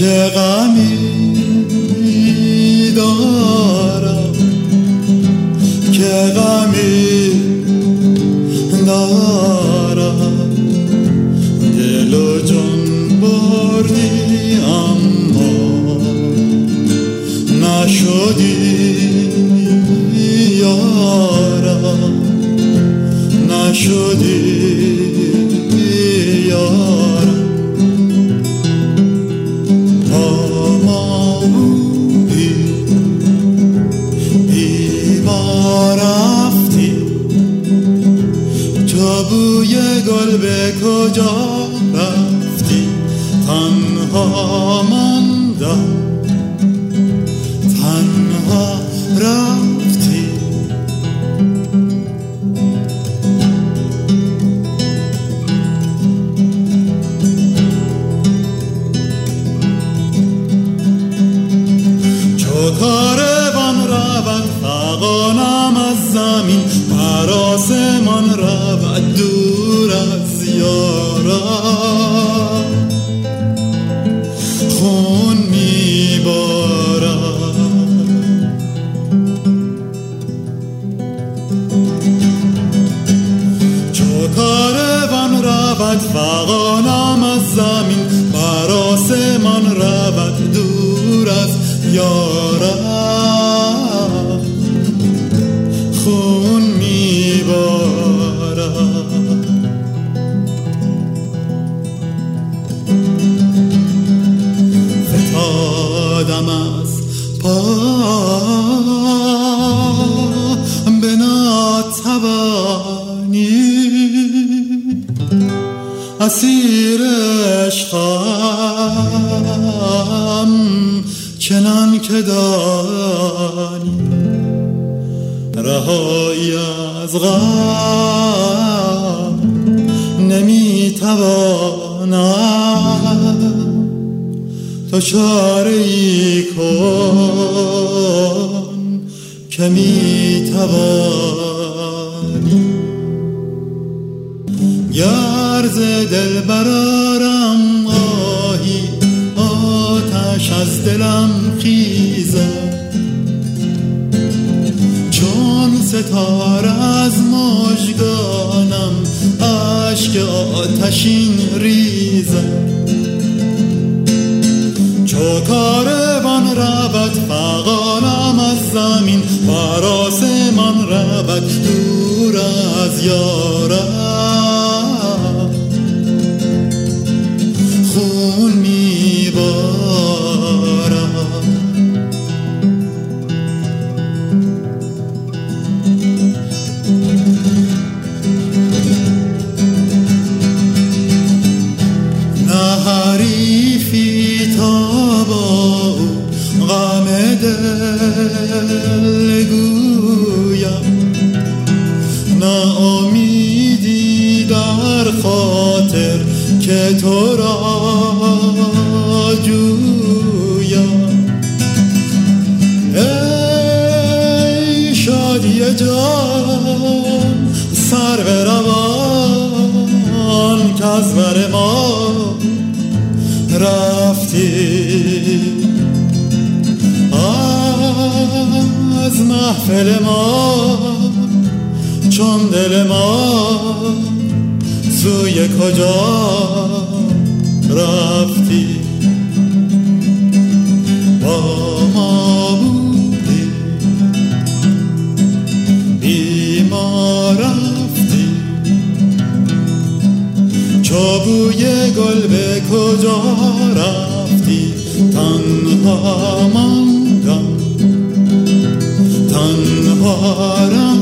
که غمی دارم، که غمی دارم، دل و جان بردی اما نشدی یارم، نشدی یارم. ما بودی بیما رفتی، تو بوی گل به کجا رفتی؟ تنها ماندم، تنها رفتی. چو کاروان رود فغانم از زمین، بر آسمان رود دور از یارم، خون میبارد. چو کاروان رود فغانم از زمین، بر آسمان رود دور از یارم، خون میبارد. فتادم از پا به ناتوانی، اسیر عشقم چنان که دانی، رهایی از غم نمیتوانم. تو چاره‌ای کن که میتوانی. گر ز دل برارم آهی، آتش از دلم خیزد، چون ستاره از مژگانم اشک آتشین ریزد. چو کاروان رود فغانم از زمین، بر آسمان رود دور از یارم، خون میبارم. نه حریفی تا با غم دل گویم، نه امیدی در خاطر که تو را جویم. ای شادی جان سر به روان، که از بر ما رفتی، از محفل ما چون دل ما سوی کجا رفتی؟ با ما بودی بی ما رفتی، چو بوی گل به کجا رفتی؟ تنها ماندم، تنها رفتم.